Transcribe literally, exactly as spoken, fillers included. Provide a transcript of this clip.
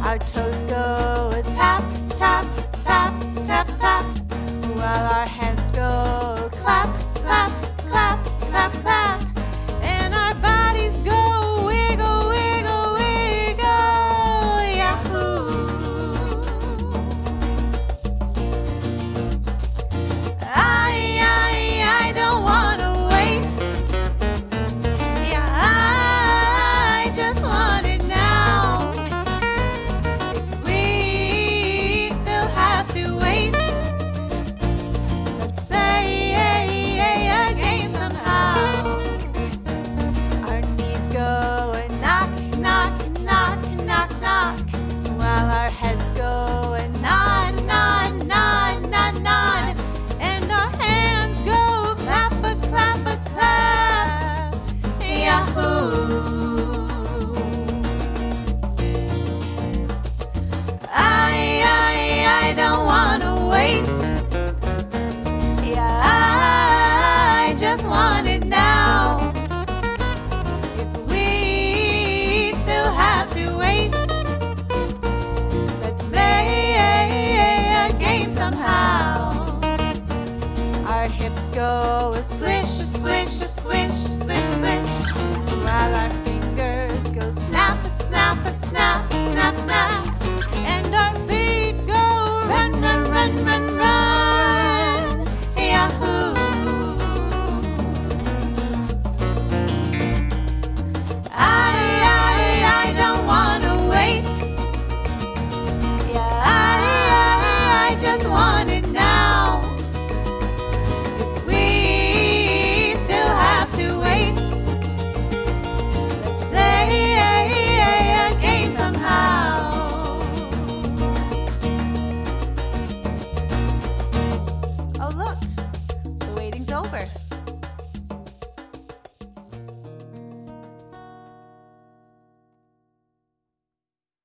Our toes go tap, tap, tap, tap, tap, while our hands go clap, clap, clap, clap, clap, and our bodies go wiggle, wiggle, wiggle, yahoo! I, I, I don't wanna wait. Yeah, I just want it now. If we still have to wait, let's play a game somehow. Our knees go and knock, knock, knock, knock, knock, while our heads go and nod, nod, nod, nod, nod, and our hands go clap, a clap, a clap, yahoo! I, I, I don't wanna wait. Yeah, I just want it now. If we still have to wait, let's play a game somehow. Our hips go